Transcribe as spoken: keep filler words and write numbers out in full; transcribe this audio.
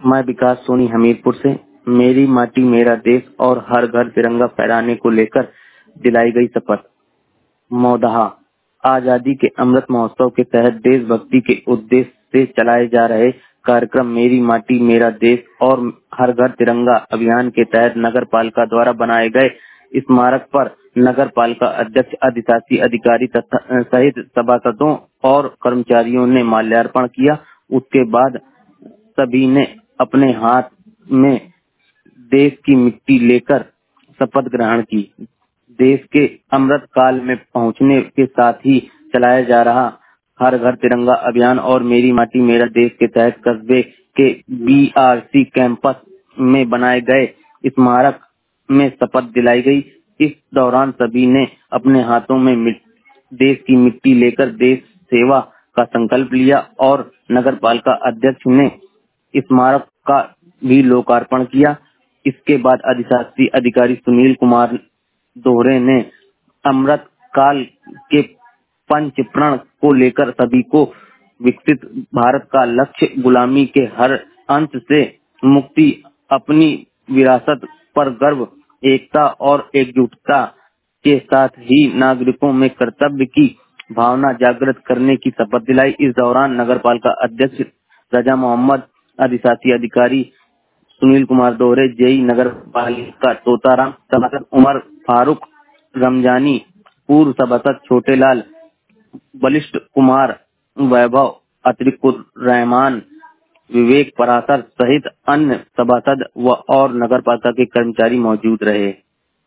मैं विकास सोनी हमीरपुर से मेरी माटी मेरा देश और हर घर तिरंगा फहराने को लेकर दिलाई गई शपथ। मौदहा आजादी के अमृत महोत्सव के तहत देशभक्ति के उद्देश्य से चलाए जा रहे कार्यक्रम मेरी माटी मेरा देश और हर घर तिरंगा अभियान के तहत नगर पालिका द्वारा बनाए गए स्मारक पर नगर पालिका अध्यक्ष, अधिशासी अधिकारी तथा सहित सभासदों और कर्मचारियों ने माल्यार्पण किया। उसके बाद सभी ने अपने हाथ में देश की मिट्टी लेकर शपथ ग्रहण की। देश के अमृत काल में पहुंचने के साथ ही चलाया जा रहा हर घर तिरंगा अभियान और मेरी माटी मेरा देश के तहत कस्बे के बीआरसी कैंपस में बनाए गए स्मारक में शपथ दिलाई गई। इस दौरान सभी ने अपने हाथों में देश की मिट्टी लेकर देश सेवा का संकल्प लिया और नगर पालिका अध्यक्ष ने स्मारक का भी लोकार्पण किया। इसके बाद अधिशासी अधिकारी सुनील कुमार दोहरे ने अमृत काल के पंच प्रण को लेकर सभी को विकसित भारत का लक्ष्य, गुलामी के हर अंत से मुक्ति, अपनी विरासत पर गर्व, एकता और एकजुटता के साथ ही नागरिकों में कर्तव्य की भावना जागृत करने की शपथ दिलाई। इस दौरान नगर पालिका अध्यक्ष रजा मोहम्मद, अधिशासी अधिकारी सुनील कुमार दोहरे, जेई नगर पालिका तोताराम, सभासद उमर फारूक रमजानी, पूर्व सभासद छोटेलाल, बलिष्ठ कुमार वैभव, अतिकुर रहमान, विवेक परासर सहित अन्य सभासद व और नगर पालिका के कर्मचारी मौजूद रहे।